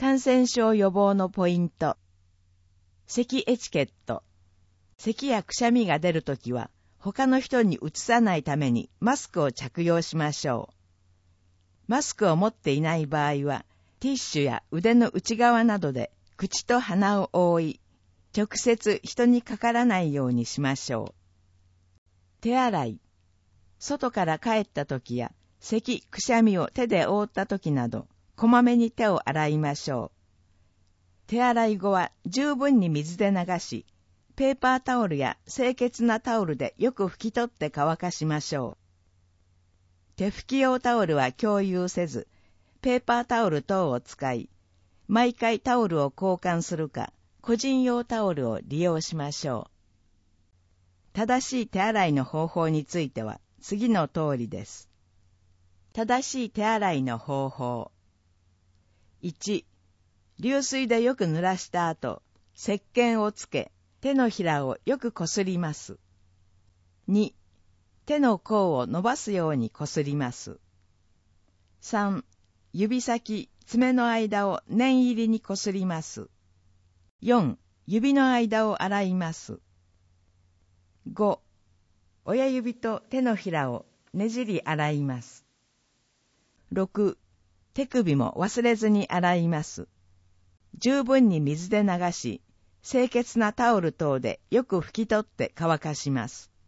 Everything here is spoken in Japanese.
感染症予防のポイント。咳エチケット。咳やくしゃみが出るときは、他の人にうつさないためにマスクを着用しましょう。マスクを持っていない場合は、ティッシュや腕の内側などで口と鼻を覆い、直接人にかからないようにしましょう。手洗い。外から帰ったときや、咳、くしゃみを手で覆ったときなど、こまめに手を洗いましょう。手洗い後は十分に水で流し、ペーパータオルや清潔なタオルでよく拭き取って乾かしましょう。手拭き用タオルは共有せず、ペーパータオル等を使い、毎回タオルを交換するか、個人用タオルを利用しましょう。正しい手洗いの方法については次の通りです。正しい手洗いの方法。1、流水でよく濡らした後、石鹸をつけ、手のひらをよくこすります。2、手の甲を伸ばすようにこすります。3、指先、爪の間を念入りにこすります。4、指の間を洗います。5、親指と手のひらをねじり洗います。6、手首も忘れずに洗います。十分に水で流し、清潔なタオル等でよく拭き取って乾かします。